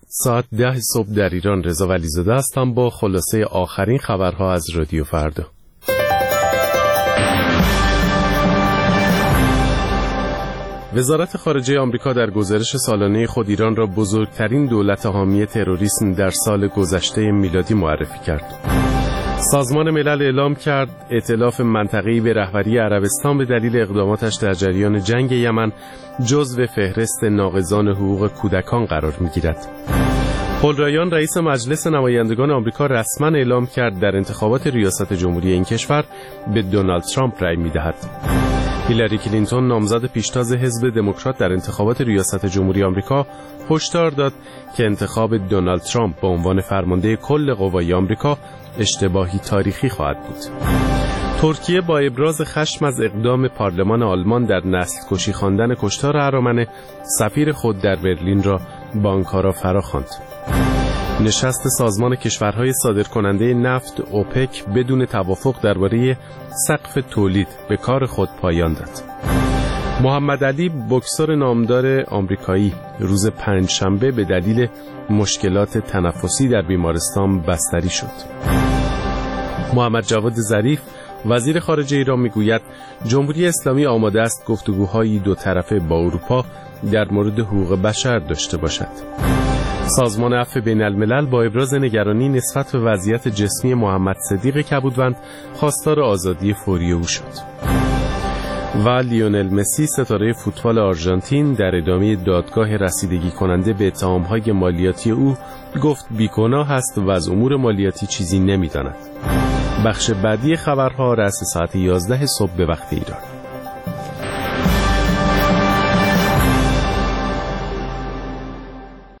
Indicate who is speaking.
Speaker 1: ساعت 10 صبح در ایران. رضا ولیزاده هستم با خلاصه آخرین خبرها از رادیو فردا. وزارت خارجه آمریکا در گزارش سالانه خود ایران را بزرگترین دولت حامی تروریسم در سال گذشته میلادی معرفی کرد. سازمان ملل اعلام کرد ائتلاف منطقه‌ای به رهبری عربستان به دلیل اقداماتش در جریان جنگ یمن جزو فهرست ناقضان حقوق کودکان قرار می‌گیرد. پل رایان رئیس مجلس نمایندگان آمریکا رسما اعلام کرد در انتخابات ریاست جمهوری این کشور به دونالد ترامپ رأی می‌دهد. هیلاری کلینتون نامزد پیشتاز حزب دموکرات در انتخابات ریاست جمهوری آمریکا هشدار داد که انتخاب دونالد ترامپ به عنوان فرمانده کل قوای آمریکا اشتباهی تاریخی خواهد بود. ترکیه با ابراز خشم از اقدام پارلمان آلمان در نسل کشی خواندن کشتار ارامن سفیر خود در برلین را با آنکارا فراخواند. نشست سازمان کشورهای صادرکننده نفت اوپک بدون توافق درباره سقف تولید به کار خود پایان داد. محمد علی بوکسور نامدار آمریکایی روز پنجشنبه به دلیل مشکلات تنفسی در بیمارستان بستری شد. محمد جواد ظریف وزیر خارجه ایران میگوید جمهوری اسلامی آماده است گفتگوهای دو طرفه با اروپا در مورد حقوق بشر داشته باشد. سازمان عفو بین الملل با ابراز نگرانی نسبت به وضعیت جسمی محمد صدیق کبودوند خواستار آزادی فوری او شد. و لیونل مسی ستاره فوتبال آرژانتین در ادامه دادگاه رسیدگی کننده به اتهام‌های مالیاتی او گفت بیگناه است و از امور مالیاتی چیزی نمی‌داند. بخش بعدی خبرها رأس ساعت 11 صبح به وقت ایران.